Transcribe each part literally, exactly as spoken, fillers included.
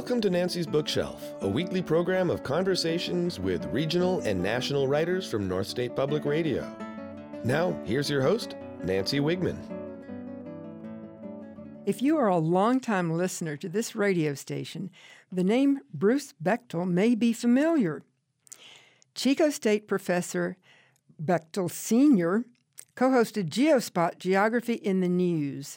Welcome to Nancy's Bookshelf, a weekly program of conversations with regional and national writers from North State Public Radio. Now, here's your host, Nancy Wigman. If you are a longtime listener to this radio station, the name Bruce Bechtel may be familiar. Chico State professor Bechtel Senior co-hosted GeoSpot Geography in the News.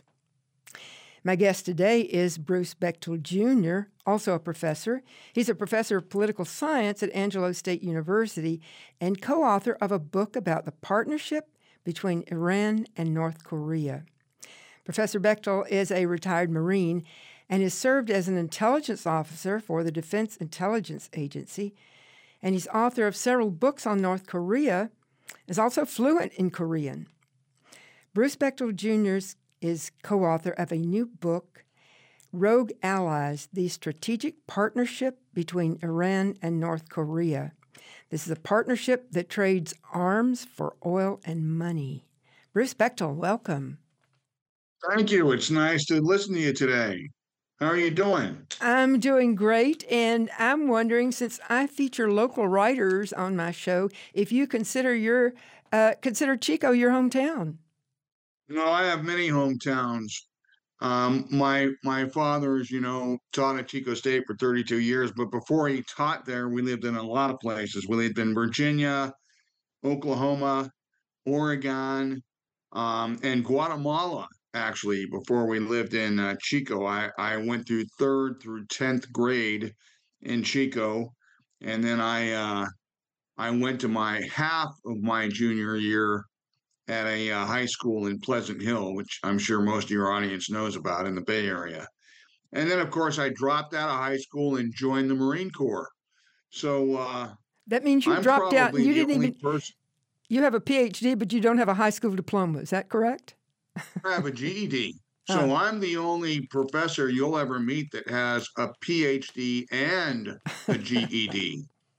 My guest today is Bruce Bechtel Junior, also a professor. He's a professor of political science at Angelo State University and co-author of a book about the partnership between Iran and North Korea. Professor Bechtel is a retired Marine and has served as an intelligence officer for the Defense Intelligence Agency, and he's author of several books on North Korea, is also fluent in Korean. Bruce Bechtel Junior is co-author of a new book, Rogue Allies, the Strategic Partnership Between Iran and North Korea. This is a partnership that trades arms for oil and money. Bruce Bechtel, welcome. Thank you. It's nice to listen to you today. How are you doing? I'm doing great, and I'm wondering, since I feature local writers on my show, if you consider your uh, consider Chico your hometown. No, I have many hometowns. Um, my my father, as you know, taught at Chico State for thirty-two years, but before he taught there, we lived in a lot of places. We lived in Virginia, Oklahoma, Oregon, um, and Guatemala, actually, before we lived in uh, Chico. I, I went through third through tenth grade in Chico, and then I uh, I went to my half of my junior year at a uh, high school in Pleasant Hill, which I'm sure most of your audience knows about in the Bay Area. And then, of course, I dropped out of high school and joined the Marine Corps. So uh, that means you I'm dropped out and you didn't even. Person... You have a P H D, but you don't have a high school diploma. Is that correct? I have a G E D. So oh. I'm the only professor you'll ever meet that has a P H D and a G E D.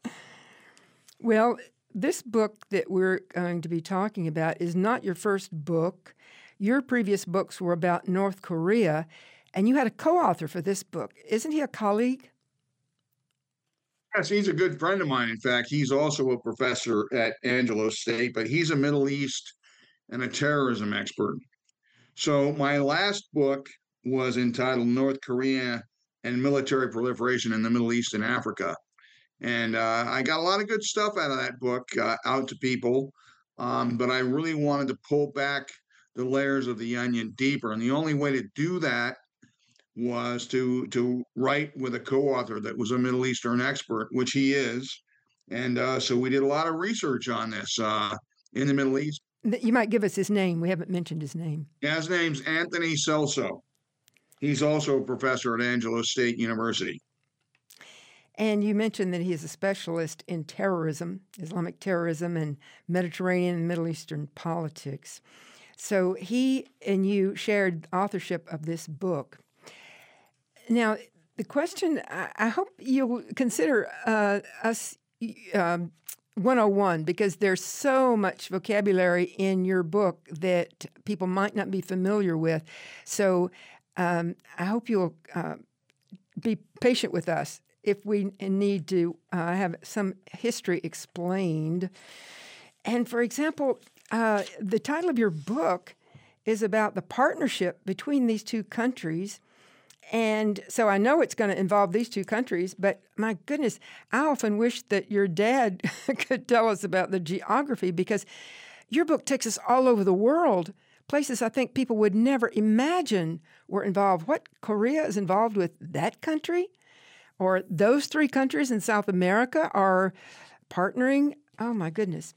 Well, this book that we're going to be talking about is not your first book. Your previous books were about North Korea, and you had a co-author for this book. Isn't he a colleague? Yes, he's a good friend of mine. In fact, he's also a professor at Angelo State, but he's a Middle East and a terrorism expert. So my last book was entitled North Korea and Military Proliferation in the Middle East and Africa. And uh, I got a lot of good stuff out of that book uh, out to people, um, but I really wanted to pull back the layers of the onion deeper. And the only way to do that was to to write with a co-author that was a Middle Eastern expert, which he is. And uh, so we did a lot of research on this uh, in the Middle East. You might give us his name. We haven't mentioned his name. Yeah, his name's Anthony Celso. He's also a professor at Angelo State University. And you mentioned that he is a specialist in terrorism, Islamic terrorism, and Mediterranean and Middle Eastern politics. So he and you shared authorship of this book. Now, the question, I, I hope you'll consider uh, us um, one oh one, because there's so much vocabulary in your book that people might not be familiar with. So um, I hope you'll uh, be patient with us if we need to uh, have some history explained. And for example, uh, the title of your book is about the partnership between these two countries. And so I know it's going to involve these two countries, but my goodness, I often wish that your dad could tell us about the geography, because your book takes us all over the world, places I think people would never imagine were involved. What, Korea is involved with that country? Or those three countries in South America are partnering? Oh, my goodness.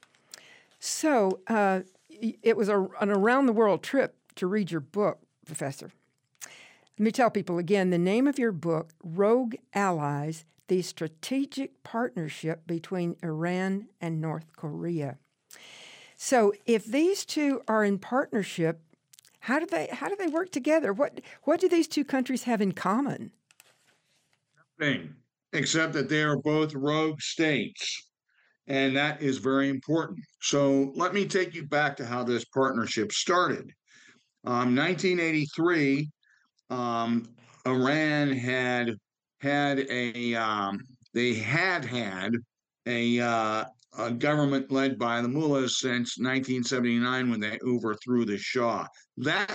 So uh, it was a, an around-the-world trip to read your book, Professor. Let me tell people again, the name of your book, Rogue Allies, the Strategic Partnership Between Iran and North Korea. So if these two are in partnership, how do they how do they work together? What what do these two countries have in common? Thing, except that they are both rogue states, and that is very important. So let me take you back to how this partnership started. Um, nineteen eighty-three, um, Iran had had a um, they had had a, uh, a government led by the mullahs since nineteen seventy-nine when they overthrew the Shah. That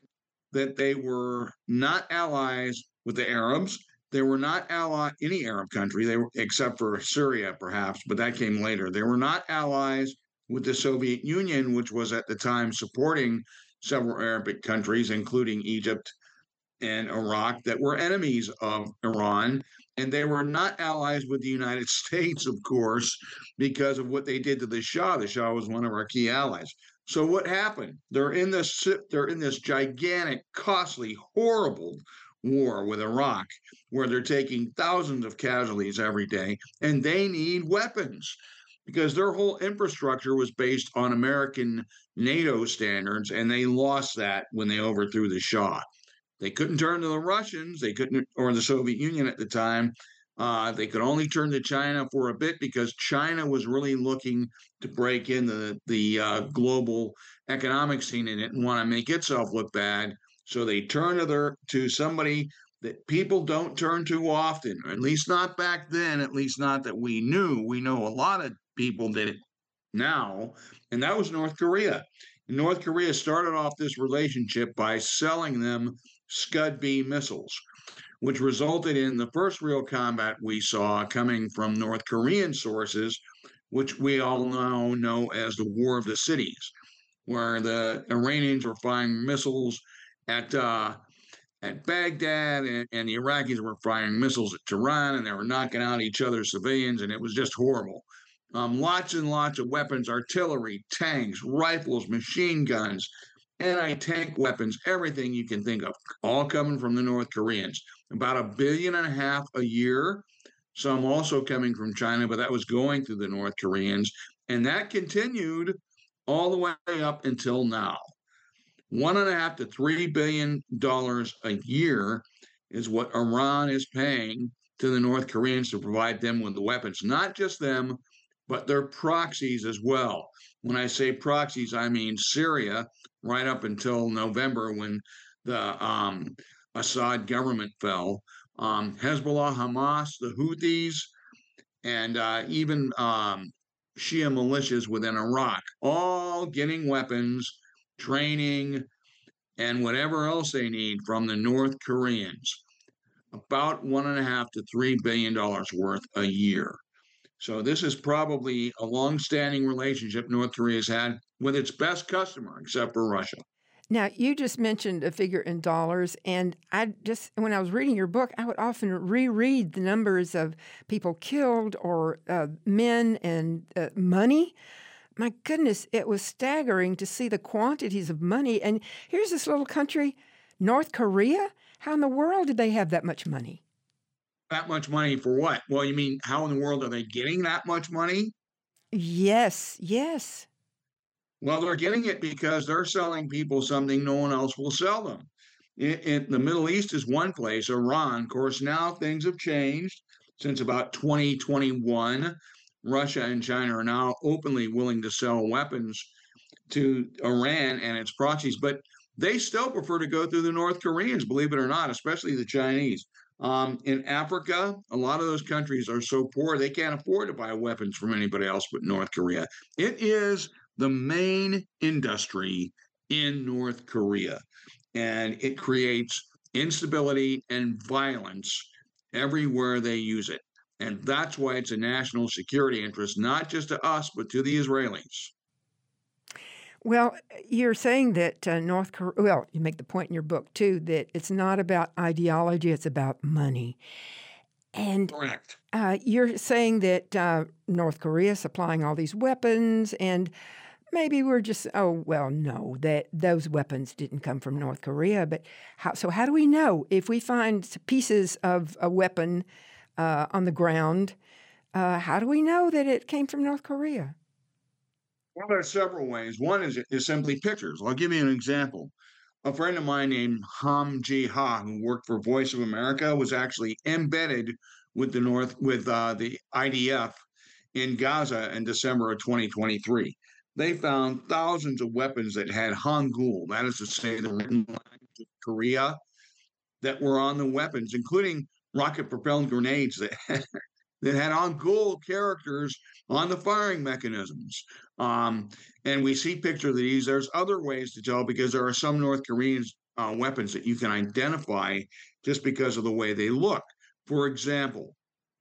that they were not allies with the Arabs. They were not ally any Arab country. They were except for Syria, perhaps, but that came later. They were not allies with the Soviet Union, which was at the time supporting several Arabic countries, including Egypt and Iraq, that were enemies of Iran. And they were not allies with the United States, of course, because of what they did to the Shah. The Shah was one of our key allies. So what happened? They're in this they're in this gigantic, costly, horrible war with Iraq, where they're taking thousands of casualties every day, and they need weapons because their whole infrastructure was based on American NATO standards, and they lost that when they overthrew the Shah. They couldn't turn to the Russians, they couldn't, or the Soviet Union at the time. Uh, they could only turn to China for a bit because China was really looking to break into the, the uh, global economic scene and didn't want to make itself look bad. So they turned to their to somebody that people don't turn to often, or at least not back then, at least not that we knew. We know a lot of people did it now, and that was North Korea. And North Korea started off this relationship by selling them Scud B missiles, which resulted in the first real combat we saw coming from North Korean sources, which we all now know as the War of the Cities, where the Iranians were firing missiles at uh, at Baghdad, and, and the Iraqis were firing missiles at Tehran, and they were knocking out each other's civilians, and it was just horrible. Um, lots and lots of weapons, artillery, tanks, rifles, machine guns, anti-tank weapons, everything you can think of, all coming from the North Koreans. About a billion and a half a year, some also coming from China, but that was going through the North Koreans. And that continued all the way up until now. One and a half to three billion dollars a year is what Iran is paying to the North Koreans to provide them with the weapons, not just them, but their proxies as well. When I say proxies, I mean Syria, right up until November when the um, Assad government fell, um, Hezbollah, Hamas, the Houthis, and uh, even um, Shia militias within Iraq, all getting weapons, training, and whatever else they need from the North Koreans. About one and a half to three billion dollars worth a year. So this is probably a long-standing relationship North Korea's had with its best customer, except for Russia. Now, you just mentioned a figure in dollars, and I just, when I was reading your book, I would often reread the numbers of people killed or uh, men and uh, money. My goodness, it was staggering to see the quantities of money. And here's this little country, North Korea. How in the world did they have that much money? That much money for what? Well, you mean how in the world are they getting that much money? Yes, yes. Well, they're getting it because they're selling people something no one else will sell them. In, in the Middle East is one place, Iran. Of course, now things have changed since about twenty twenty-one. Russia and China are now openly willing to sell weapons to Iran and its proxies, but they still prefer to go through the North Koreans, believe it or not, especially the Chinese. Um, in Africa, a lot of those countries are so poor they can't afford to buy weapons from anybody else but North Korea. It is the main industry in North Korea, and it creates instability and violence everywhere they use it. And that's why it's a national security interest, not just to us, but to the Israelis. Well, you're saying that uh, North Korea, well, you make the point in your book, too, that it's not about ideology, it's about money. And Correct. Uh, you're saying that uh, North Korea is supplying all these weapons, and maybe we're just, oh, well, no, that those weapons didn't come from North Korea. But how, so how do we know if we find pieces of a weapon uh, on the ground, uh, how do we know that it came from North Korea? Well, there are several ways. One is, is simply pictures. I'll give you an example. A friend of mine named Ham Ji Ha, who worked for Voice of America, was actually embedded with the North with uh, the I D F in Gaza in December of twenty twenty-three. They found thousands of weapons that had Hangul, that is to say, the written language of Korea, that were on the weapons, including rocket-propelled grenades that had, that had on gold characters on the firing mechanisms. Um, and we see pictures of these. There's other ways to tell because there are some North Korean uh, weapons that you can identify just because of the way they look. For example,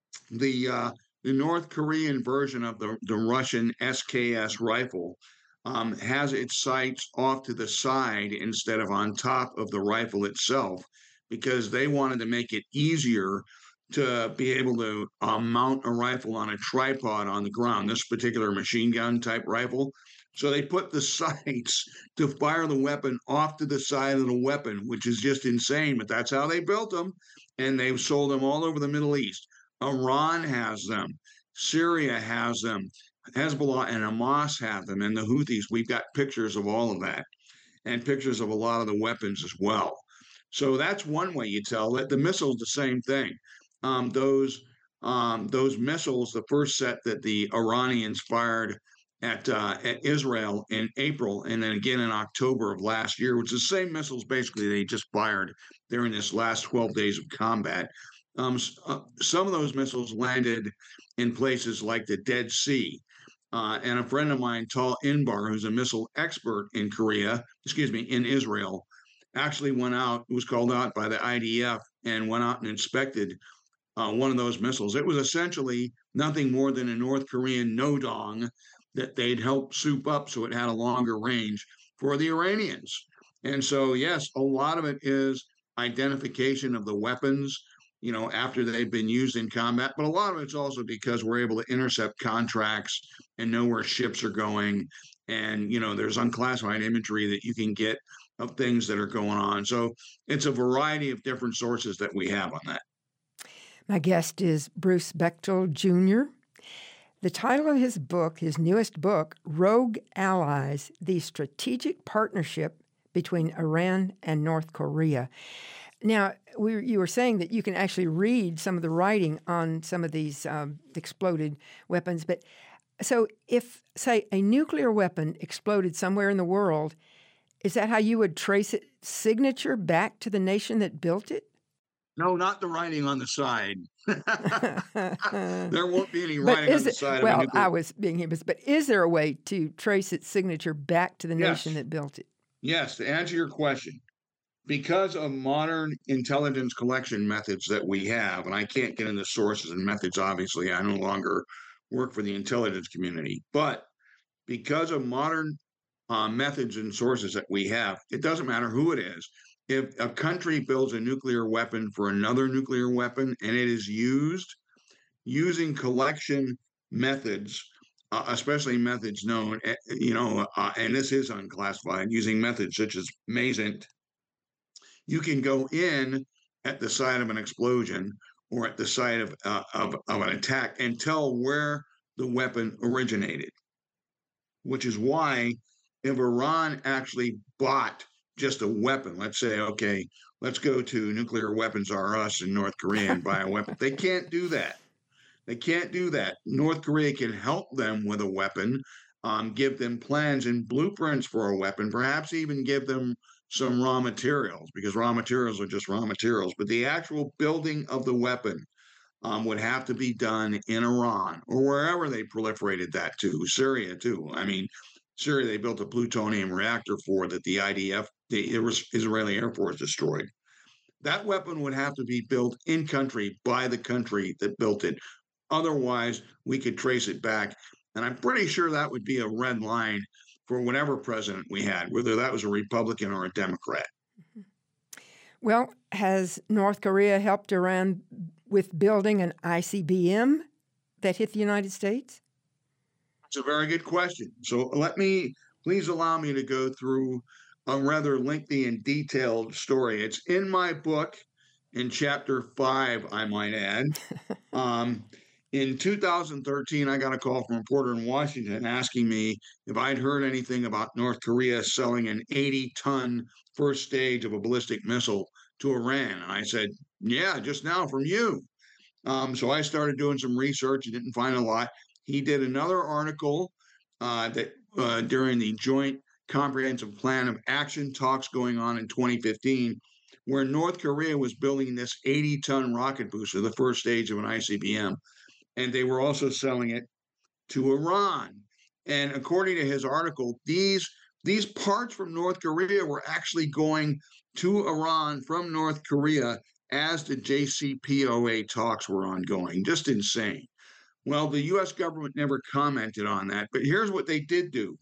the uh, the North Korean version of the, the Russian S K S rifle um, has its sights off to the side instead of on top of the rifle itself because they wanted to make it easier to be able to uh, mount a rifle on a tripod on the ground, this particular machine gun type rifle. So they put the sights to fire the weapon off to the side of the weapon, which is just insane, but that's how they built them. And they've sold them all over the Middle East. Iran has them. Syria has them. Hezbollah and Hamas have them. And the Houthis, we've got pictures of all of that and pictures of a lot of the weapons as well. So that's one way you tell that. The missiles, the same thing. Um, those um, those missiles, the first set that the Iranians fired at uh, at Israel in April, and then again in October of last year, which is the same missiles basically they just fired during this last twelve days of combat. Um, uh, some of those missiles landed in places like the Dead Sea. Uh, and a friend of mine, Tal Inbar, who's a missile expert in Korea, excuse me, in Israel, actually went out, was called out by the I D F and went out and inspected uh, one of those missiles. It was essentially nothing more than a North Korean Nodong that they'd helped soup up so it had a longer range for the Iranians. And so, yes, a lot of it is identification of the weapons, you know, after they've been used in combat. But a lot of it's also because we're able to intercept contracts and know where ships are going. And, you know, there's unclassified imagery that you can get of things that are going on. So it's a variety of different sources that we have on that. My guest is Bruce Bechtel, Junior The title of his book, his newest book, Rogue Allies, The Strategic Partnership Between Iran and North Korea. Now, we, you were saying that you can actually read some of the writing on some of these um, exploded weapons. But so if, say, a nuclear weapon exploded somewhere in the world, is that how you would trace its signature back to the nation that built it? No, not the writing on the side. There won't be any But writing on is the it, side well, of a nuclear. I was being humorous, but is there a way to trace its signature back to the Yes. nation that built it? Yes, to answer your question, because of modern intelligence collection methods that we have, and I can't get into sources and methods, obviously, I no longer work for the intelligence community, but because of modern uh, methods and sources that we have, it doesn't matter who it is. If a country builds a nuclear weapon for another nuclear weapon and it is used using collection methods, uh, especially methods known, you know, uh, and this is unclassified, using methods such as MASENT, you can go in at the site of an explosion or at the site of, uh, of, of an attack and tell where the weapon originated, which is why if Iran actually bought just a weapon, let's say, okay, let's go to Nuclear Weapons R Us in North Korea and buy a weapon. They can't do that. They can't do that. North Korea can help them with a weapon, um, give them plans and blueprints for a weapon, perhaps even give them some raw materials, because raw materials are just raw materials. But the actual building of the weapon um, would have to be done in Iran or wherever they proliferated that to, Syria too. I mean, Syria, they built a plutonium reactor for that the I D F, the Israeli Air Force, destroyed. That weapon would have to be built in country by the country that built it. Otherwise, we could trace it back. And I'm pretty sure that would be a red line for whatever president we had, whether that was a Republican or a Democrat. Well, has North Korea helped Iran with building an I C B M that hit the United States? It's a very good question. So let me, please allow me to go through a rather lengthy and detailed story. It's in my book in chapter five, I might add. um, in two thousand thirteen, I got a call from a reporter in Washington asking me if I'd heard anything about North Korea selling an eighty ton first stage of a ballistic missile to Iran. And I said, yeah, just now from you. Um, so I started doing some research and didn't find a lot. He did another article uh, that uh, during the Joint Comprehensive Plan of Action talks going on in twenty fifteen, where North Korea was building this eighty ton rocket booster, the first stage of an I C B M, and they were also selling it to Iran. And according to his article, these these parts from North Korea were actually going to Iran from North Korea as the J C P O A talks were ongoing. Just insane. Well, the U S government never commented on that, but here's what they did do.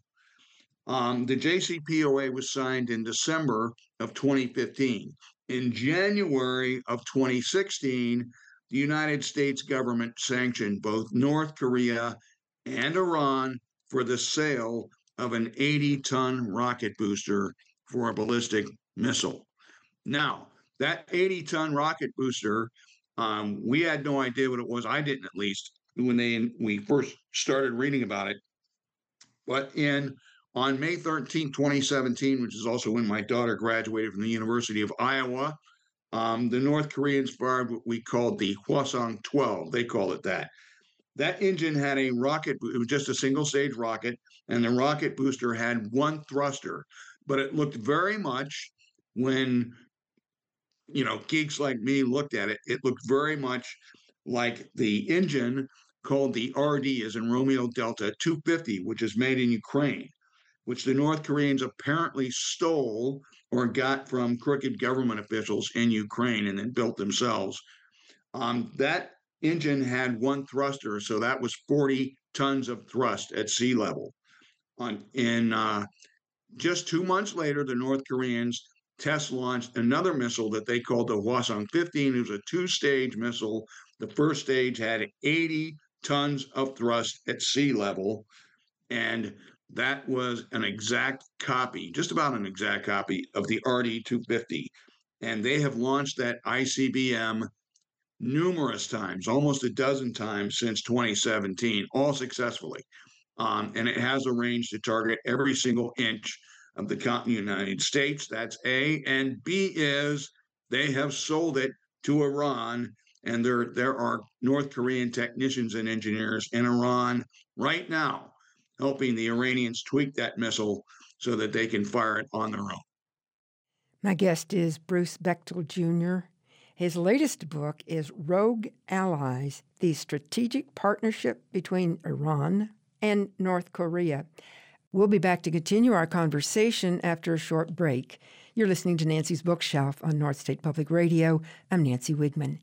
Um, the J C P O A was signed in December of twenty fifteen. In January of twenty sixteen, the United States government sanctioned both North Korea and Iran for the sale of an eighty ton rocket booster for a ballistic missile. Now, that eighty ton rocket booster, um, we had no idea what it was. I didn't, at least, when they we first started reading about it. But in on May thirteenth, twenty seventeen, which is also when my daughter graduated from the University of Iowa, um, the North Koreans fired what we called the Hwasong twelve. They call it that. That engine had a rocket, it was just a single stage rocket, and the rocket booster had one thruster, but it looked very much, when, you know, geeks like me looked at it, it looked very much like the engine called the R D, as in Romeo Delta two fifty, which is made in Ukraine, which the North Koreans apparently stole or got from crooked government officials in Ukraine and then built themselves. Um, that engine had one thruster, so that was forty tons of thrust at sea level. On in uh, just two months later, the North Koreans test launched another missile that they called the Hwasong fifteen. It was a two-stage missile. The first stage had eighty tons of thrust at sea level, and that was an exact copy, just about an exact copy of the R D two fifty. And they have launched that I C B M numerous times, almost a dozen times since twenty seventeen, all successfully. Um, and it has a range to target every single inch of the continental United States. That's A. And B is they have sold it to Iran, and there, there are North Korean technicians and engineers in Iran right now helping the Iranians tweak that missile so that they can fire it on their own. My guest is Bruce Bechtel, Junior His latest book is Rogue Allies, the Strategic Partnership Between Iran and North Korea. We'll be back to continue our conversation after a short break. You're listening to Nancy's Bookshelf on North State Public Radio. I'm Nancy Wigman.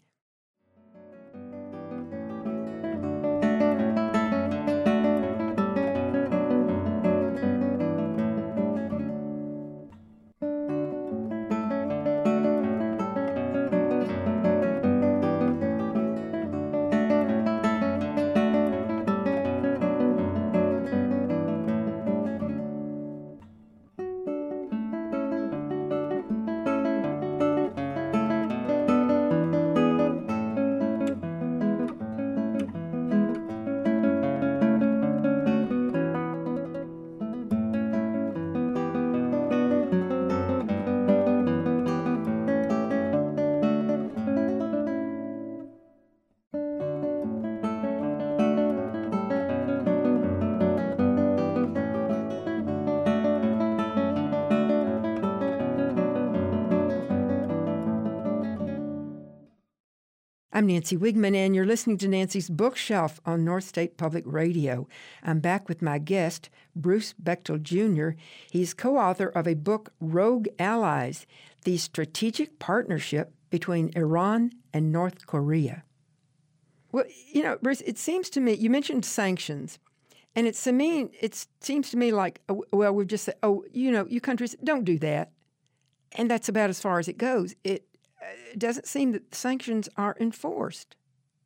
I'm Nancy Wigman, and you're listening to Nancy's Bookshelf on North State Public Radio. I'm back with my guest, Bruce Bechtel, Junior He's co-author of a book, Rogue Allies, the Strategic Partnership Between Iran and North Korea. Well, you know, Bruce, it seems to me, you mentioned sanctions, and it's to me, it seems to me like, oh, well, we've just said, oh, you know, you countries, don't do that. And that's about as far as it goes. It It doesn't seem that sanctions are enforced.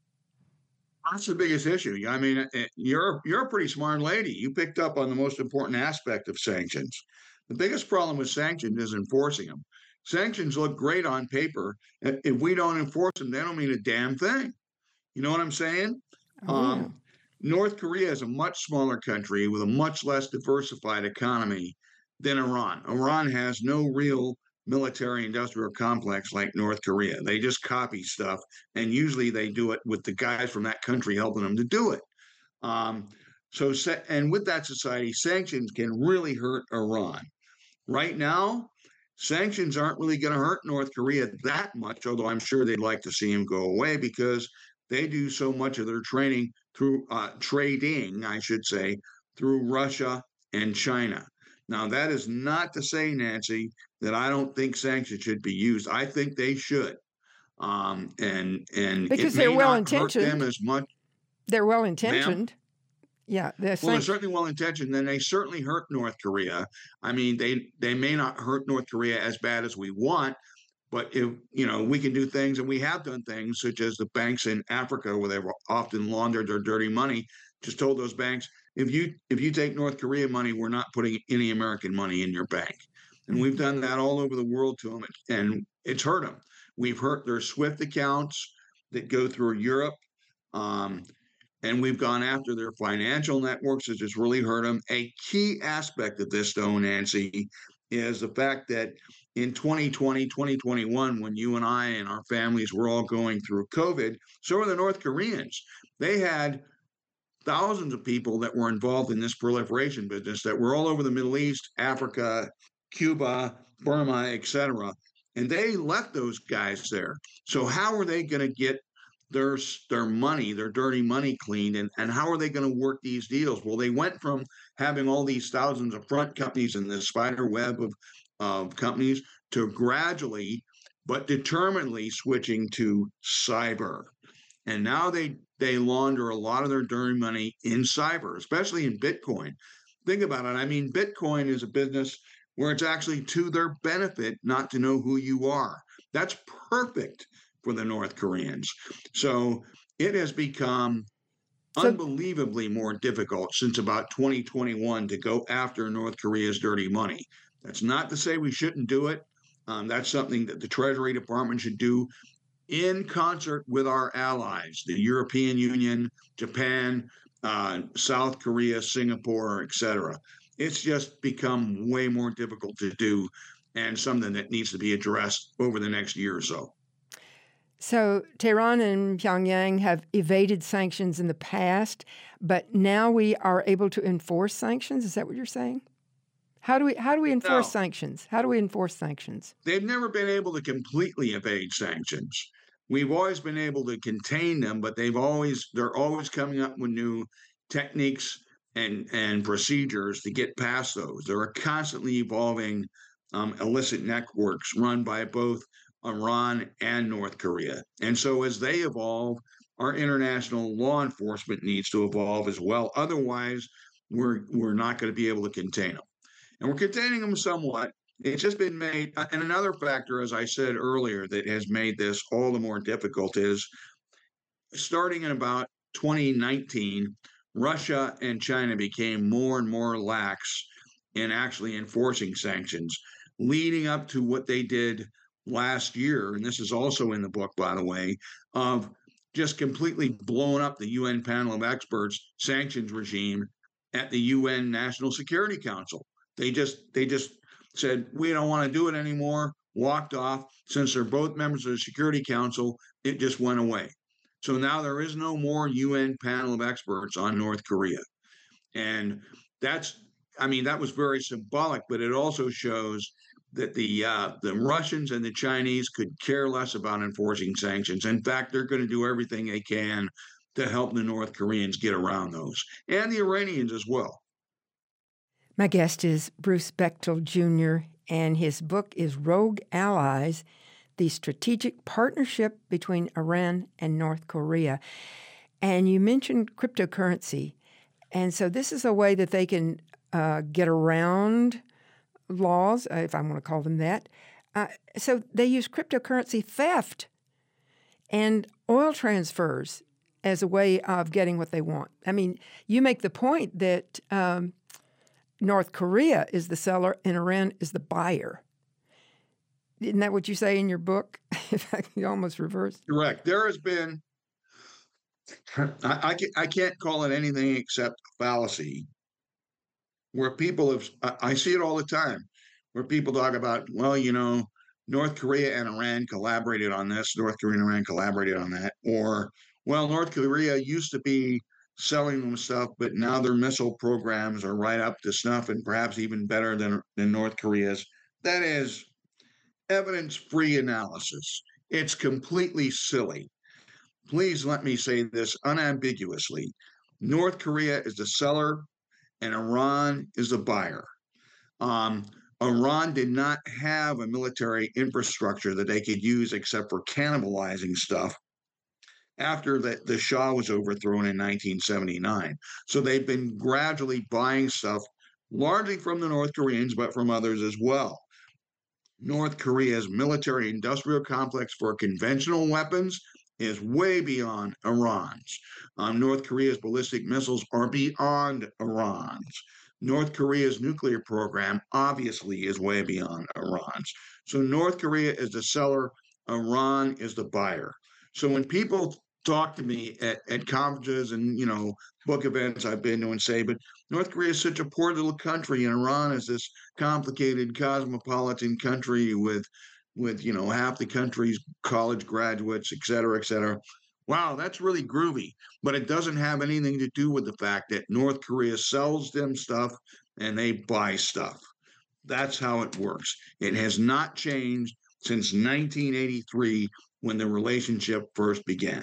That's the biggest issue. I mean, you're you're a pretty smart lady. You picked up on the most important aspect of sanctions. The biggest problem with sanctions is enforcing them. Sanctions look great on paper. If we don't enforce them, they don't mean a damn thing. You know what I'm saying? Oh, um, yeah. North Korea is a much smaller country with a much less diversified economy than Iran. Iran has no real military industrial complex like North Korea. They just copy stuff, and usually they do it with the guys from that country helping them to do it. Um, so, and with that society, sanctions can really hurt Iran. Right now, sanctions aren't really going to hurt North Korea that much, although I'm sure they'd like to see them go away because they do so much of their training through uh, trading, I should say, through Russia and China. Now, that is not to say, Nancy, that I don't think sanctions should be used. I think they should. Um, and and because it they're may well not hurt them intentioned. as much. They're well Ma'am? intentioned. Yeah, they're Well, they're sanc- certainly well intentioned. Then they certainly hurt North Korea. I mean, they they may not hurt North Korea as bad as we want, but if you know, we can do things, and we have done things, such as the banks in Africa, where they've often laundered their dirty money. Just told those banks, if you if you take North Korea money, we're not putting any American money in your bank. And we've done that all over the world to them, and it's hurt them. We've hurt their SWIFT accounts that go through Europe. Um, and we've gone after their financial networks, which has really hurt them. A key aspect of this, though, Nancy, is the fact that in twenty twenty, twenty twenty-one, when you and I and our families were all going through COVID, so were the North Koreans. They had thousands of people that were involved in this proliferation business that were all over the Middle East, Africa, Cuba, Burma, et cetera. And they left those guys there. So how are they going to get their their money, their dirty money cleaned, and, and how are they going to work these deals? Well, they went from having all these thousands of front companies in this spider web of, of companies to gradually but determinedly switching to cyber. And now they they launder a lot of their dirty money in cyber, especially in Bitcoin. Think about it. I mean, Bitcoin is a business where it's actually to their benefit not to know who you are. That's perfect for the North Koreans. So it has become So- unbelievably more difficult since about twenty twenty-one to go after North Korea's dirty money. That's not to say we shouldn't do it. Um, that's something that the Treasury Department should do in concert with our allies, the European Union, Japan, uh, South Korea, Singapore, et cetera. It's just become way more difficult to do, and something that needs to be addressed over the next year or so. So Tehran and Pyongyang have evaded sanctions in the past, but now we are able to enforce sanctions. Is that what you're saying? How do we how do we enforce No. sanctions? How do we enforce sanctions? They've never been able to completely evade sanctions. We've always been able to contain them, but they've always they're always coming up with new techniques and and procedures to get past those. There are constantly evolving um, illicit networks run by both Iran and North Korea. And so as they evolve, our international law enforcement needs to evolve as well. Otherwise, we're we're not going to be able to contain them. And we're containing them somewhat. It's just been made, and another factor, as I said earlier, that has made this all the more difficult is starting in about twenty nineteen, Russia and China became more and more lax in actually enforcing sanctions, leading up to what they did last year. And this is also in the book, by the way, of just completely blowing up the U N panel of experts sanctions regime at the U N National Security Council. They just they just said, we don't want to do it anymore, walked off. Since they're both members of the Security Council, it just went away. So now there is no more U N panel of experts on North Korea. And that's, I mean, that was very symbolic, but it also shows that the uh, the Russians and the Chinese could care less about enforcing sanctions. In fact, they're going to do everything they can to help the North Koreans get around those, and the Iranians as well. My guest is Bruce Bechtel Junior, and his book is Rogue Allies, the Strategic Partnership Between Iran and North Korea. And you mentioned cryptocurrency. And so this is a way that they can uh, get around laws, uh, if I want to call them that. Uh, so they use cryptocurrency theft and oil transfers as a way of getting what they want. I mean, you make the point that um, North Korea is the seller and Iran is the buyer. Isn't that what you say in your book? In fact, you almost reversed. Correct. There has been, I, I, can't, I can't call it anything except fallacy, where people have, I, I see it all the time, where people talk about, well, you know, North Korea and Iran collaborated on this, North Korea and Iran collaborated on that, or, well, North Korea used to be selling them stuff, but now their missile programs are right up to snuff and perhaps even better than, than North Korea's. That is evidence-free analysis. It's completely silly. Please let me say this unambiguously. North Korea is the seller and Iran is the buyer. Um, Iran did not have a military infrastructure that they could use except for cannibalizing stuff after the, the Shah was overthrown in nineteen seventy-nine. So they've been gradually buying stuff, largely from the North Koreans, but from others as well. North Korea's military industrial complex for conventional weapons is way beyond Iran's. Um, North Korea's ballistic missiles are beyond Iran's. North Korea's nuclear program obviously is way beyond Iran's. So North Korea is the seller, Iran is the buyer. So when people talk to me at, at conferences and, you know, book events I've been to and say, but North Korea is such a poor little country and Iran is this complicated cosmopolitan country with, with, you know, half the country's college graduates, et cetera, et cetera. Wow, that's really groovy, but it doesn't have anything to do with the fact that North Korea sells them stuff and they buy stuff. That's how it works. It has not changed since nineteen eighty-three when the relationship first began.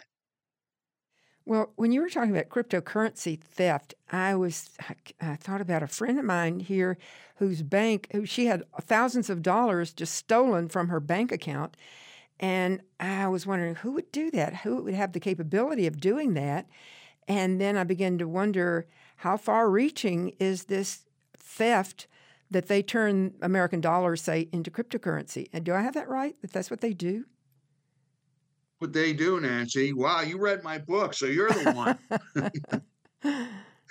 Well, when you were talking about cryptocurrency theft, I was I thought about a friend of mine here whose bank, who she had thousands of dollars just stolen from her bank account. And I was wondering who would do that, who would have the capability of doing that. And then I began to wonder how far-reaching is this theft that they turn American dollars, say, into cryptocurrency. And do I have that right, that that's what they do? What they do, Nancy. Wow, you read my book, so you're the one.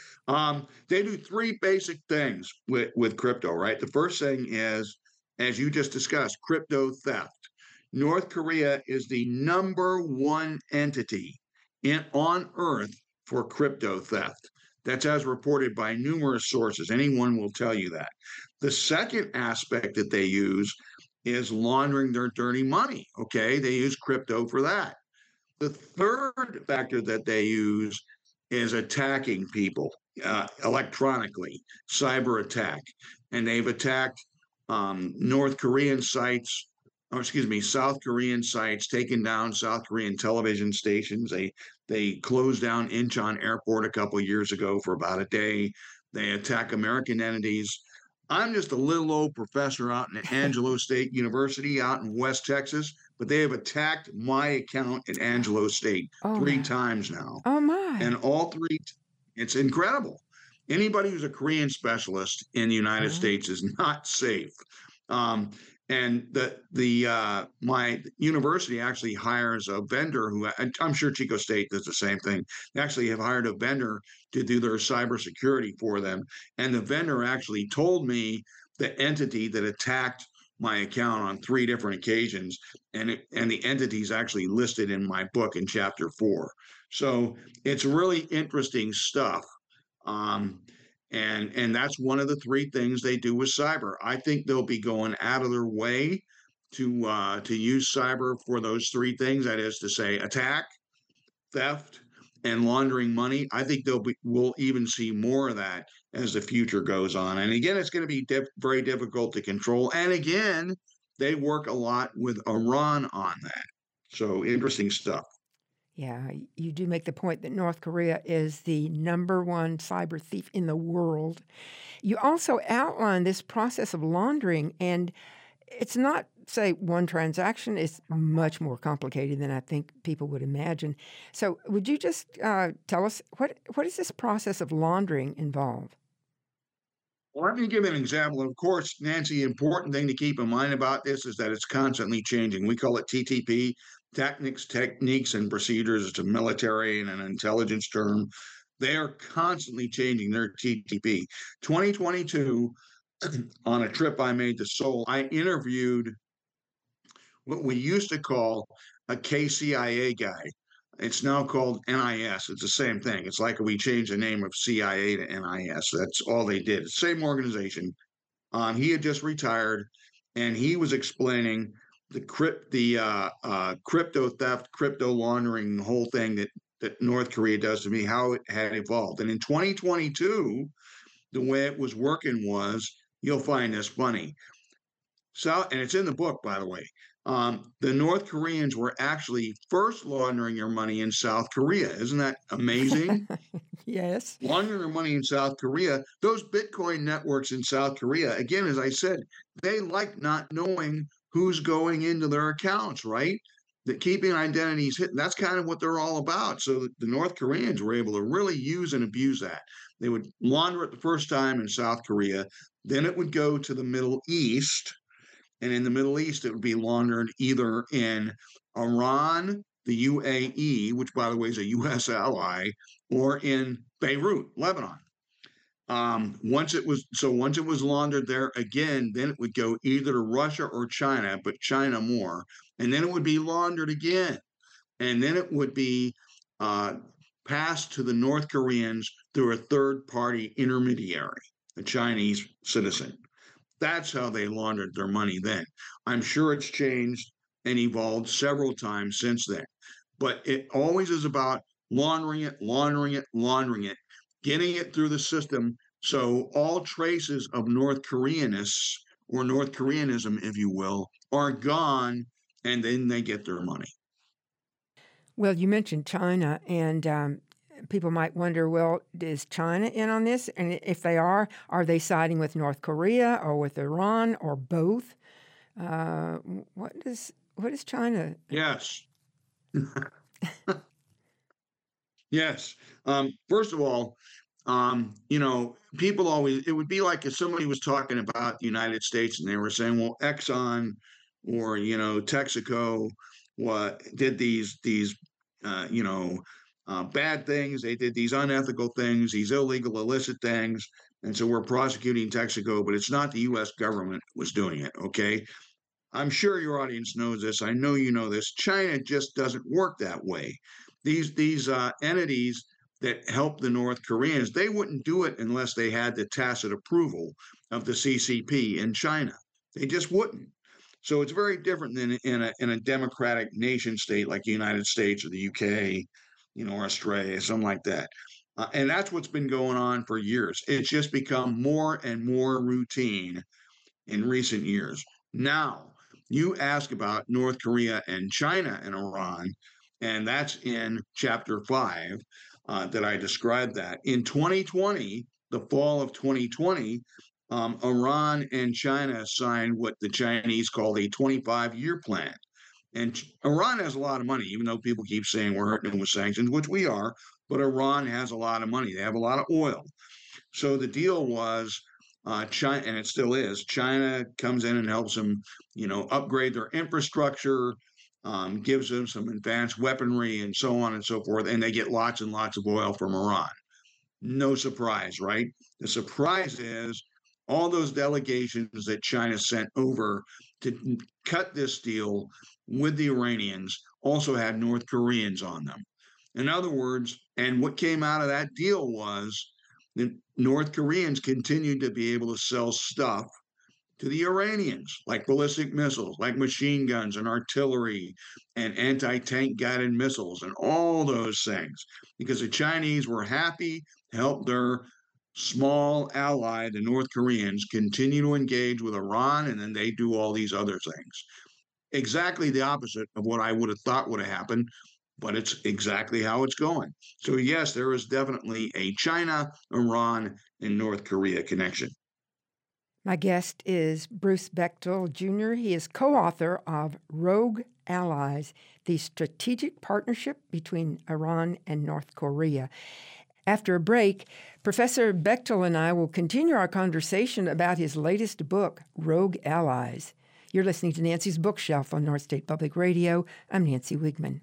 um, they do three basic things with, with crypto, right? The first thing is, as you just discussed, crypto theft. North Korea is the number one entity in, on Earth for crypto theft. That's as reported by numerous sources. Anyone will tell you that. The second aspect that they use is laundering their dirty money. Okay, they use crypto for that. The third factor that they use is attacking people uh, electronically, cyber attack. And they've attacked um, North Korean sites, or excuse me, South Korean sites, taken down South Korean television stations. They they closed down Incheon Airport a couple of years ago for about a day. They attack American entities. I'm just a little old professor out in Angelo State University out in West Texas, but they have attacked my account at Angelo State oh, three my. times now. Oh, my. And all three, it's incredible. Anybody who's a Korean specialist in the United mm-hmm. States is not safe. Um, and the the uh, my university actually hires a vendor who, I'm sure Chico State does the same thing. They actually have hired a vendor to do their cybersecurity for them. And the vendor actually told me the entity that attacked my account on three different occasions, and it, and the entity is actually listed in my book in chapter four. So it's really interesting stuff. Um, And and that's one of the three things they do with cyber. I think they'll be going out of their way to uh, to use cyber for those three things. That is to say, attack, theft, and laundering money. I think they'll be. We'll even see more of that as the future goes on. And again, it's going to be diff- very difficult to control. And again, they work a lot with Iran on that. So interesting stuff. Yeah, you do make the point that North Korea is the number one cyber thief in the world. You also outline this process of laundering, and it's not, say, one transaction. It's much more complicated than I think people would imagine. So would you just uh, tell us, what what does this process of laundering involve? Well, let me give an example. Of course, Nancy, the important thing to keep in mind about this is that it's constantly changing. We call it T T P, Techniques, Techniques, and Procedures. It's a military and an intelligence term. They are constantly changing their T T P. twenty twenty-two, on a trip I made to Seoul, I interviewed what we used to call a K C I A guy. It's now called N I S. It's the same thing. It's like we changed the name of C I A to N I S. That's all they did. It's the same organization. Um, he had just retired, and he was explaining the crypt, the uh, uh, crypto theft, crypto laundering, whole thing that that North Korea does to me, how it had evolved. And in twenty twenty-two, the way it was working was, you'll find this funny. South, and it's in the book, by the way. Um, the North Koreans were actually first laundering their money in South Korea. Isn't that amazing? Yes. Laundering their money in South Korea. Those Bitcoin networks in South Korea, again, as I said, they like not knowing who's going into their accounts, right? That keeping identities hidden. That's kind of what they're all about. So the North Koreans were able to really use and abuse that. They would launder it the first time in South Korea, then it would go to the Middle East. And in the Middle East, it would be laundered either in Iran, the U A E, which, by the way, is a U S ally, or in Beirut, Lebanon. Um, once it was so once it was laundered there again, then it would go either to Russia or China, but China more, and then it would be laundered again, and then it would be uh, passed to the North Koreans through a third-party intermediary, a Chinese citizen. That's how they laundered their money then. I'm sure it's changed and evolved several times since then, but it always is about laundering it, laundering it, laundering it, getting it through the system. So all traces of North Koreanists or North Koreanism, if you will, are gone, and then they get their money. Well, you mentioned China, and um, people might wonder, well, is China in on this? And if they are, are they siding with North Korea or with Iran or both? Uh, what does what is China? Yes. Yes. Um, first of all, um, you know, people always, it would be like if somebody was talking about the United States and they were saying, well, Exxon or, you know, Texaco what did these, these, uh, you know, uh, bad things. They did these unethical things, these illegal, illicit things. And so we're prosecuting Texaco, but it's not the U S government that was doing it. Okay. I'm sure your audience knows this. I know you know this. China just doesn't work that way. These these uh, entities that help the North Koreans, they wouldn't do it unless they had the tacit approval of the C C P in China. They just wouldn't. So it's very different than in a in a democratic nation state like the United States or the U K, you know, or Australia, something like that. Uh, and that's what's been going on for years. It's just become more and more routine in recent years. Now, you ask about North Korea and China and Iran, and that's in chapter five uh, that I described that. In twenty twenty, the fall of twenty twenty, um, Iran and China signed what the Chinese called a twenty-five year plan. And Iran has a lot of money, even though people keep saying we're hurting them with sanctions, which we are, but Iran has a lot of money. They have a lot of oil. So the deal was uh, China, and it still is, China comes in and helps them, you know, upgrade their infrastructure, um, gives them some advanced weaponry and so on and so forth, and they get lots and lots of oil from Iran. No surprise, right? The surprise is all those delegations that China sent over to cut this deal with the Iranians also had North Koreans on them. In other words, and what came out of that deal was the North Koreans continued to be able to sell stuff to the Iranians, like ballistic missiles, like machine guns and artillery and anti-tank guided missiles and all those things, because the Chinese were happy to help their small ally, the North Koreans, continue to engage with Iran, and then they do all these other things. Exactly the opposite of what I would have thought would have happened, but it's exactly how it's going. So yes, there is definitely a China, Iran, and North Korea connection. My guest is Bruce Bechtel, Junior He is co-author of Rogue Allies, the strategic partnership between Iran and North Korea. After a break, Professor Bechtel and I will continue our conversation about his latest book, Rogue Allies. You're listening to Nancy's Bookshelf on North State Public Radio. I'm Nancy Wigman.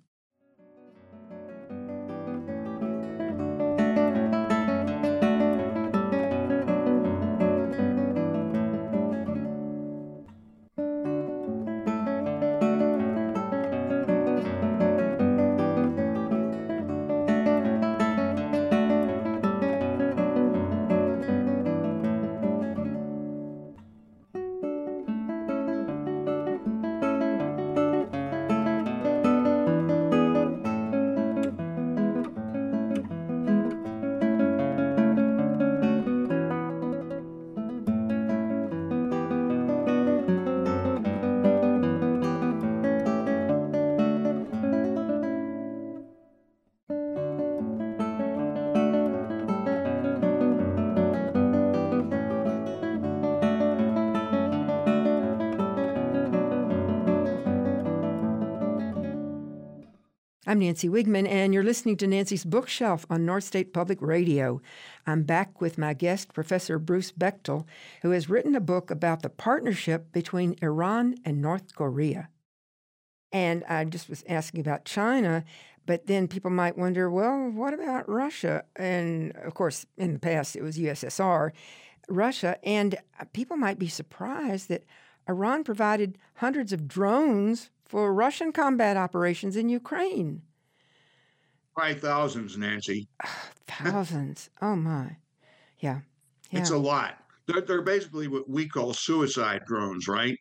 I'm Nancy Wigman, and you're listening to Nancy's Bookshelf on North State Public Radio. I'm back with my guest, Professor Bruce Bechtel, who has written a book about the partnership between Iran and North Korea. And I just was asking about China, but then people might wonder, well, what about Russia? And, of course, in the past, it was U S S R, Russia. And people might be surprised that Iran provided hundreds of drones for Russian combat operations in Ukraine. Probably thousands, Nancy. Thousands. Oh, my. Yeah. yeah. It's a lot. They're, they're basically what we call suicide drones, right?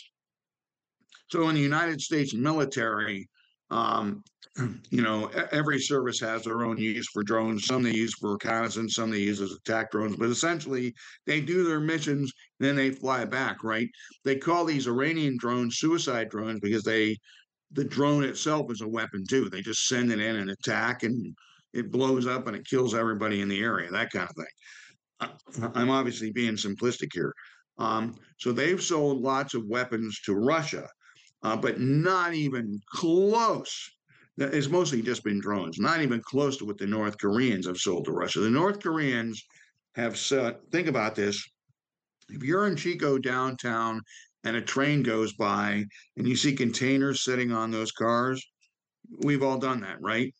So in the United States military, um, you know, every service has their own use for drones. Some they use for reconnaissance, some they use as attack drones. But essentially, they do their missions, then they fly back, right? They call these Iranian drones suicide drones because they, the drone itself is a weapon too. They just send it in and attack, and it blows up and it kills everybody in the area, that kind of thing. I'm obviously being simplistic here. Um, so they've sold lots of weapons to Russia, uh, but not even close. It's mostly just been drones, not even close to what the North Koreans have sold to Russia. The North Koreans have said, think about this. If you're in Chico downtown and a train goes by and you see containers sitting on those cars, we've all done that, right?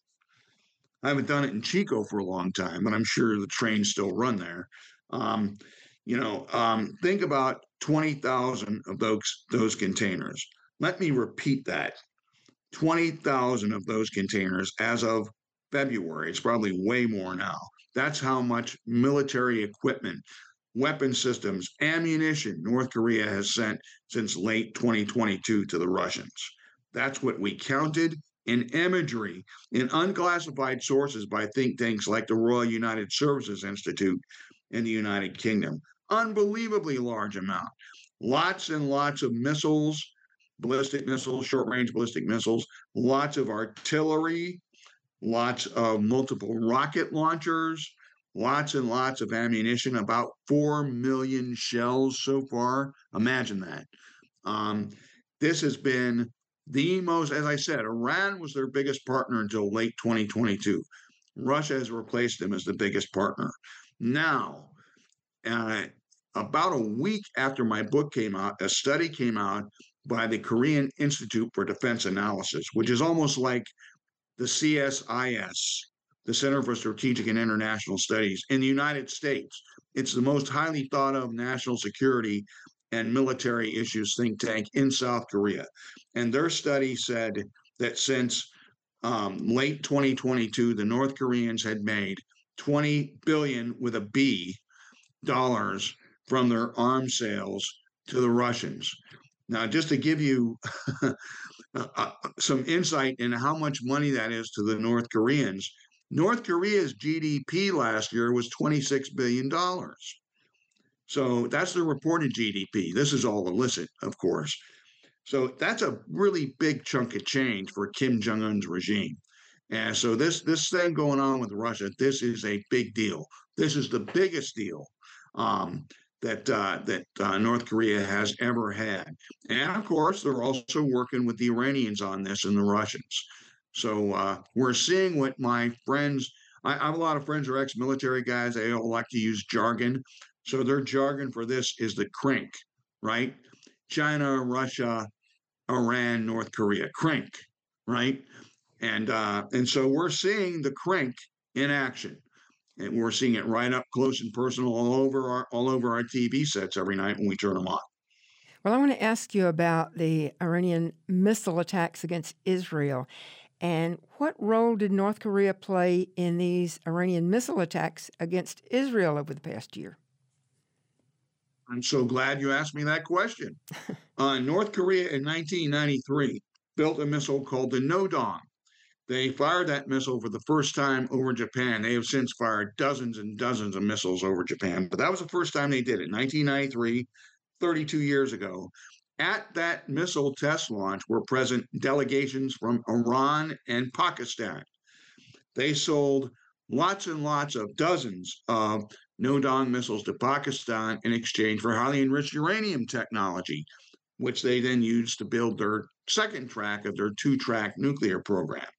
I haven't done it in Chico for a long time, but I'm sure the trains still run there. Um, you know, um, think about twenty thousand of those, those containers. Let me repeat that. twenty thousand of those containers as of February. It's probably way more now. That's how much military equipment, weapon systems, ammunition North Korea has sent since late twenty twenty-two to the Russians. That's what we counted in imagery in unclassified sources by think tanks like the Royal United Services Institute in the United Kingdom. Unbelievably large amount. Lots and lots of missiles, ballistic missiles, short-range ballistic missiles, lots of artillery, lots of multiple rocket launchers, lots and lots of ammunition, about four million shells so far. Imagine that. Um, this has been the most, as I said, Iran was their biggest partner until late twenty twenty-two. Russia has replaced them as the biggest partner. Now, uh, about a week after my book came out, a study came out by the Korean Institute for Defense Analysis, which is almost like the C S I S, the Center for Strategic and International Studies in the United States. It's the most highly thought of national security and military issues think tank in South Korea. And their study said that since um, late twenty twenty-two, the North Koreans had made twenty billion with a B dollars from their arms sales to the Russians. Now, just to give you uh, some insight into how much money that is to the North Koreans, North Korea's G D P last year was twenty-six billion dollars. So that's the reported G D P. This is all illicit, of course. So that's a really big chunk of change for Kim Jong-un's regime. And so this, this thing going on with Russia, this is a big deal. This is the biggest deal um, that uh, that uh, North Korea has ever had. And of course, they're also working with the Iranians on this and the Russians. So uh, we're seeing what my friends, I, I have a lot of friends who are ex-military guys. They all like to use jargon. So their jargon for this is the CRINK, right? China, Russia, Iran, North Korea, CRINK, right? And uh, and so we're seeing the CRINK in action. And we're seeing it right up close and personal all over our all over our T V sets every night when we turn them on. Well, I want to ask you about the Iranian missile attacks against Israel. And what role did North Korea play in these Iranian missile attacks against Israel over the past year? I'm so glad you asked me that question. uh, North Korea in nineteen ninety-three built a missile called the Nodong. They fired that missile for the first time over Japan. They have since fired dozens and dozens of missiles over Japan, but that was the first time they did it, nineteen ninety-three, thirty-two years ago. At that missile test launch were present delegations from Iran and Pakistan. They sold lots and lots of dozens of Nodong missiles to Pakistan in exchange for highly enriched uranium technology, which they then used to build their second track of their two-track nuclear program.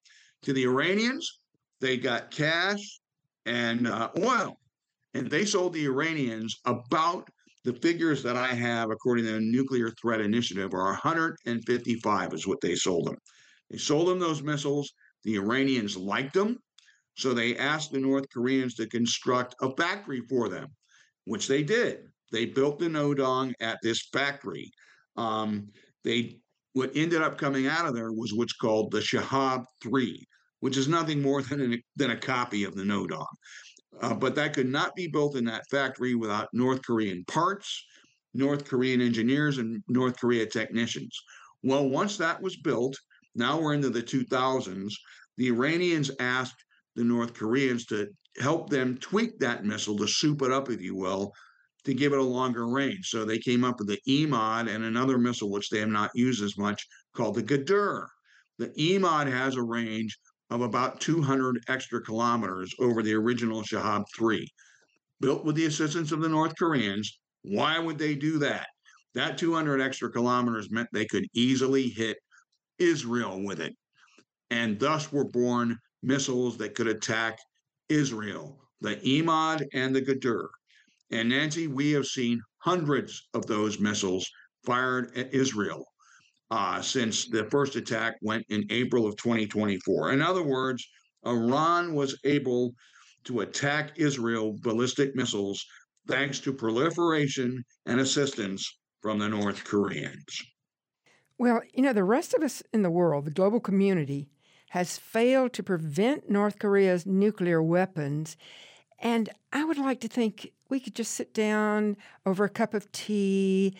To the Iranians, they got cash and uh, oil, and they sold the Iranians about the figures that I have, according to the Nuclear Threat Initiative, are one hundred fifty-five is what they sold them. They sold them those missiles. The Iranians liked them, so they asked the North Koreans to construct a factory for them, which they did. They built the Nodong at this factory. Um, they what ended up coming out of there was what's called the Shahab three, which is nothing more than a, than a copy of the Nodong. Uh, but that could not be built in that factory without North Korean parts, North Korean engineers, and North Korea technicians. Well, once that was built, now we're into the two thousands, the Iranians asked the North Koreans to help them tweak that missile, to soup it up, if you will, to give it a longer range. So they came up with the E M O D and another missile, which they have not used as much, called the Gadur. The E M O D has a range of about two hundred extra kilometers over the original Shahab three, built with the assistance of the North Koreans. Why would they do that? That two hundred extra kilometers meant they could easily hit Israel with it. And thus were born missiles that could attack Israel, the E M O D and the Gadur. And Nancy, we have seen hundreds of those missiles fired at Israel uh, since the first attack went in April of twenty twenty-four. In other words, Iran was able to attack Israel ballistic missiles thanks to proliferation and assistance from the North Koreans. Well, you know, the rest of us in the world, the global community, has failed to prevent North Korea's nuclear weapons. And I would like to think we could just sit down over a cup of tea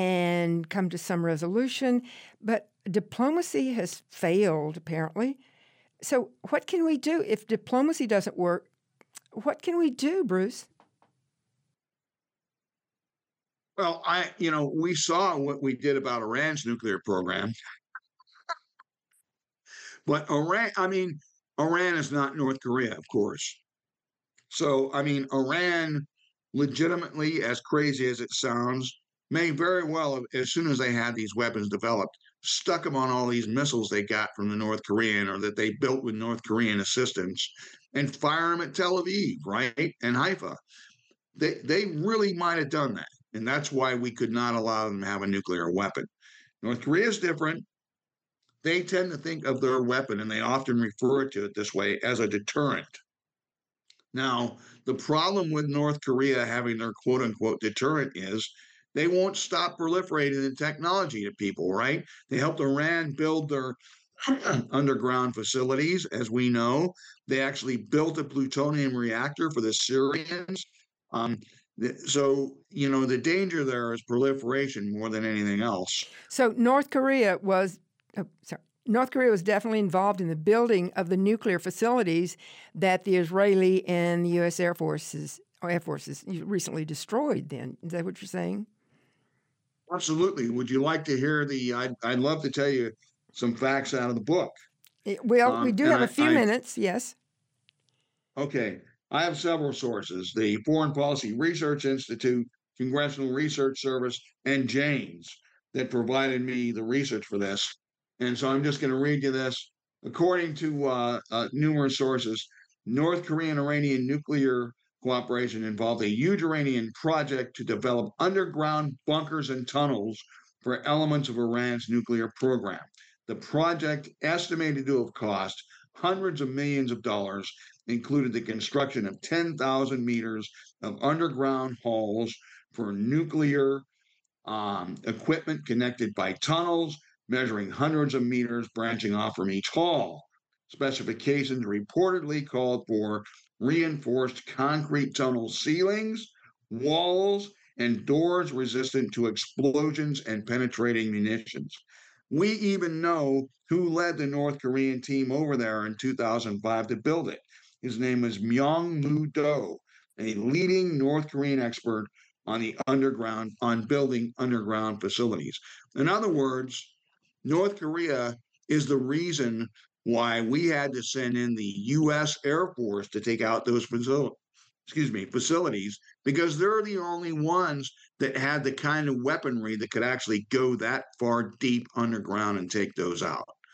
and come to some resolution. But diplomacy has failed, apparently. So what can we do? If diplomacy doesn't work, what can we do, Bruce? Well, I, you know, we saw what we did about Iran's nuclear program. But Iran, I mean, Iran is not North Korea, of course. So, I mean, Iran, legitimately, as crazy as it sounds, may very well, as soon as they had these weapons developed, stuck them on all these missiles they got from the North Korean, or that they built with North Korean assistance, and fire them at Tel Aviv, right, and Haifa. They they really might have done that, and that's why we could not allow them to have a nuclear weapon. North Korea is different. They tend to think of their weapon, and they often refer to it this way, as a deterrent. Now, the problem with North Korea having their quote unquote deterrent is they won't stop proliferating the technology to people, right? They helped Iran build their underground facilities, as we know. They actually built a plutonium reactor for the Syrians. Um, so, you know, the danger there is proliferation more than anything else. So North Korea was, oh, sorry. North Korea was definitely involved in the building of the nuclear facilities that the Israeli and the U S Air Forces or Air Forces recently destroyed. Then is that what you're saying? Absolutely. Would you like to hear the? I'd, I'd love to tell you some facts out of the book. It, well, um, we do have I, a few I, minutes. Yes. Okay, I have several sources: the Foreign Policy Research Institute, Congressional Research Service, and Janes that provided me the research for this. And so I'm just going to read you this. According to uh, uh, numerous sources, North Korean-Iranian nuclear cooperation involved a huge Iranian project to develop underground bunkers and tunnels for elements of Iran's nuclear program. The project, estimated to have cost hundreds of millions of dollars, included the construction of ten thousand meters of underground halls for nuclear um, equipment connected by tunnels, measuring hundreds of meters branching off from each hall. Specifications reportedly called for reinforced concrete tunnel ceilings, walls, and doors resistant to explosions and penetrating munitions. We even know who led the North Korean team over there in two thousand five to build it. His name was Myung-Moo Do, a leading North Korean expert on the underground, on building underground facilities. In other words, North Korea is the reason why we had to send in the U S Air Force to take out those facilities, excuse me, facilities, because they're the only ones that had the kind of weaponry that could actually go that far deep underground and take those out.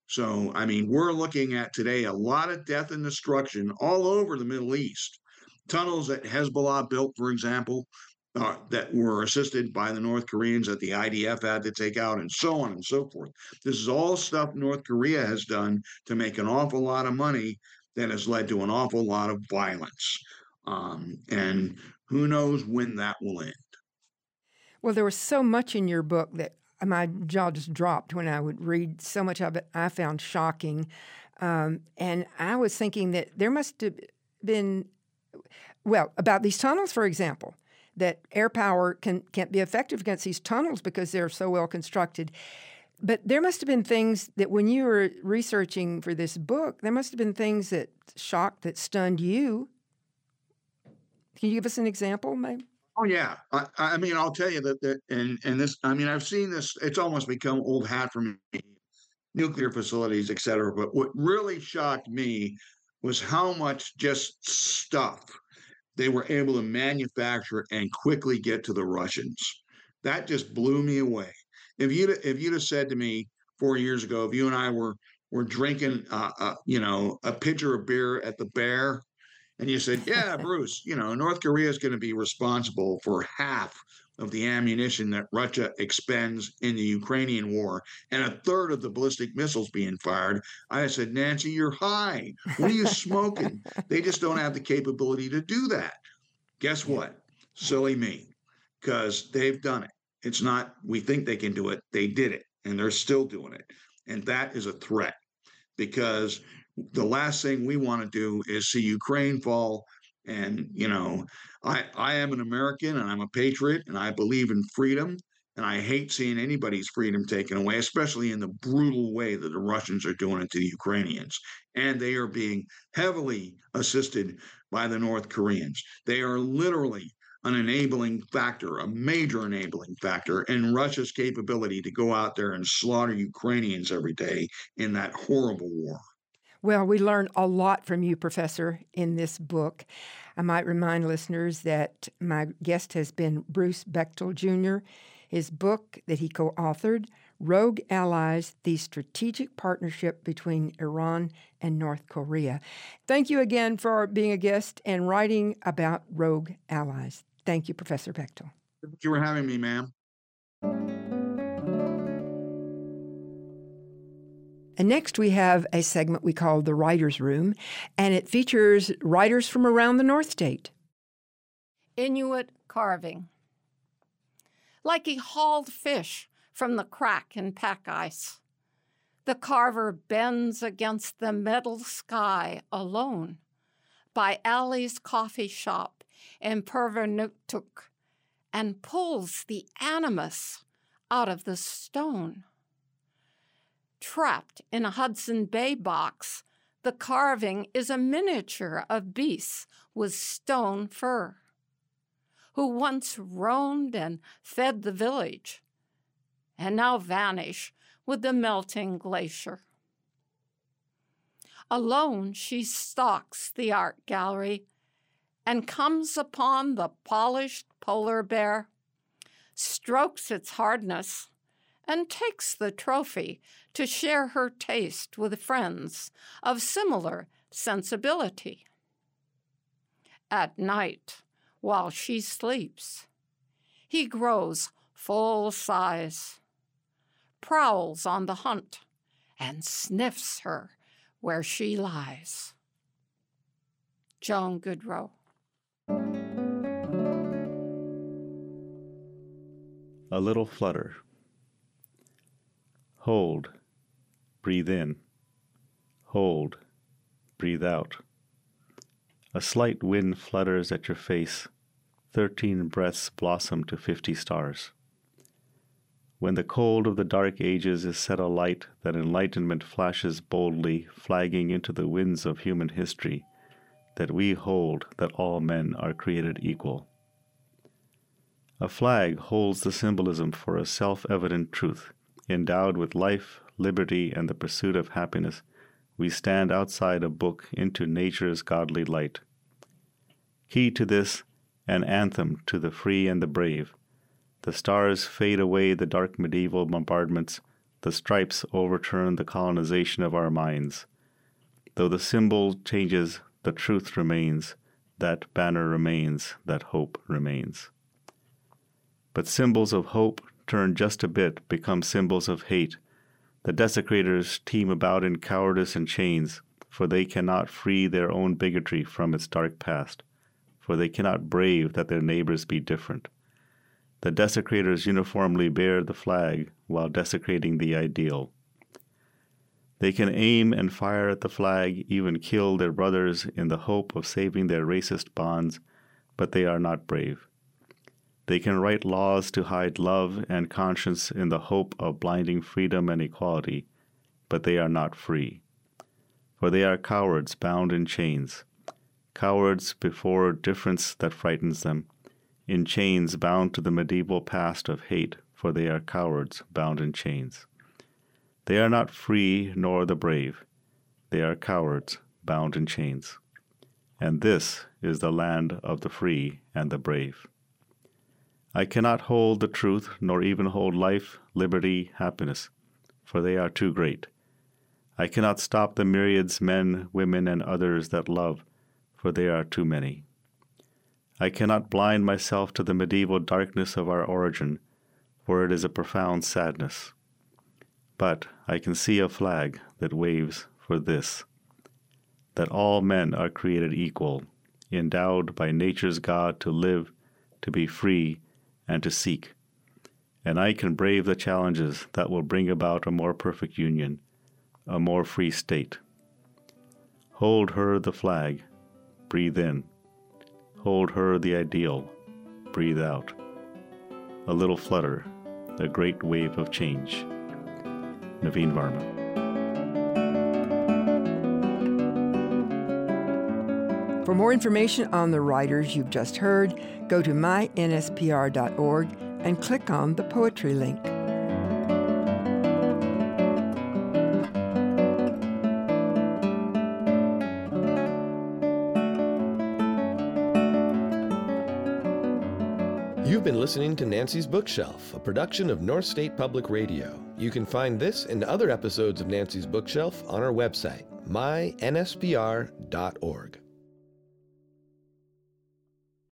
So, I mean, we're looking at today a lot of death and destruction all over the Middle East. Tunnels that Hezbollah built, for example, uh, that were assisted by the North Koreans that the I D F had to take out, and so on and so forth. This is all stuff North Korea has done to make an awful lot of money that has led to an awful lot of violence. Um, and who knows when that will end. Well, there was so much in your book that my jaw just dropped when I would read. So much of it I found shocking. Um, and I was thinking that there must have been, well, about these tunnels, for example, that air power can, can't be effective against these tunnels because they're so well constructed. But there must have been things that when you were researching for this book, there must have been things that shocked, that stunned you. Can you give us an example, maybe? Oh yeah, I, I mean, I'll tell you that, that, and and this, I mean, I've seen this. It's almost become old hat for me. Nuclear facilities, et cetera. But what really shocked me was how much just stuff they were able to manufacture and quickly get to the Russians. That just blew me away. If you'd if you'd have said to me four years ago, if you and I were were drinking, uh, uh, you know, a pitcher of beer at the Bear, and you said, yeah, Bruce, you know, North Korea is going to be responsible for half of the ammunition that Russia expends in the Ukrainian war and a third of the ballistic missiles being fired. I said, Nancy, you're high. What are you smoking? They just don't have the capability to do that. Guess what? Silly me, because they've done it. It's not, we think they can do it. They did it, and they're still doing it. And that is a threat, because the last thing we want to do is see Ukraine fall. And, you know, I, I am an American and I'm a patriot and I believe in freedom. And I hate seeing anybody's freedom taken away, especially in the brutal way that the Russians are doing it to the Ukrainians. And they are being heavily assisted by the North Koreans. They are literally an enabling factor, a major enabling factor in Russia's capability to go out there and slaughter Ukrainians every day in that horrible war. Well, we learn a lot from you, Professor, in this book. I might remind listeners that my guest has been Bruce Bechtel, Junior His book that he co-authored, Rogue Allies, the Strategic Partnership Between Iran and North Korea. Thank you again for being a guest and writing about Rogue Allies. Thank you, Professor Bechtel. Thank you for having me, ma'am. And next we have a segment we call The Writer's Room, and it features writers from around the North State. Inuit carving. Like a hauled fish from the crack in pack ice, the carver bends against the metal sky alone by Ali's coffee shop in Pervanuktuk and pulls the animus out of the stone. Trapped in a Hudson Bay box, the carving is a miniature of beasts with stone fur, who once roamed and fed the village, and now vanish with the melting glacier. Alone she stalks the art gallery and comes upon the polished polar bear, strokes its hardness, and takes the trophy to share her taste with friends of similar sensibility. At night, while she sleeps, he grows full size, prowls on the hunt, and sniffs her where she lies. Joan Goodrow. A little flutter. Hold, breathe in. Hold, breathe out. A slight wind flutters at your face. Thirteen breaths blossom to fifty stars. When the cold of the dark ages is set alight, that enlightenment flashes boldly, flagging into the winds of human history, that we hold that all men are created equal. A flag holds the symbolism for a self-evident truth. Endowed with life, liberty, and the pursuit of happiness, we stand outside a book into nature's godly light. Key to this, an anthem to the free and the brave. The stars fade away the dark medieval bombardments, the stripes overturn the colonization of our minds. Though the symbol changes, the truth remains. That banner remains, that hope remains. But symbols of hope turn just a bit, become symbols of hate. The desecrators team about in cowardice and chains, for they cannot free their own bigotry from its dark past, for they cannot brave that their neighbors be different. The desecrators uniformly bear the flag while desecrating the ideal. They can aim and fire at the flag, even kill their brothers in the hope of saving their racist bonds, but they are not brave. They can write laws to hide love and conscience in the hope of blinding freedom and equality, but they are not free. For they are cowards bound in chains, cowards before difference that frightens them, in chains bound to the medieval past of hate, for they are cowards bound in chains. They are not free nor the brave. They are cowards bound in chains. And this is the land of the free and the brave. I cannot hold the truth, nor even hold life, liberty, happiness, for they are too great. I cannot stop the myriads, men, women, and others that love, for they are too many. I cannot blind myself to the medieval darkness of our origin, for it is a profound sadness. But I can see a flag that waves for this, that all men are created equal, endowed by nature's God to live, to be free, and to seek. And I can brave the challenges that will bring about a more perfect union, a more free state. Hold her the flag, breathe in. Hold her the ideal, breathe out. A little flutter, a great wave of change. Naveen Varma. For more information on the writers you've just heard, go to my N S P R dot org and click on the poetry link. You've been listening to Nancy's Bookshelf, a production of North State Public Radio. You can find this and other episodes of Nancy's Bookshelf on our website, my N S P R dot org.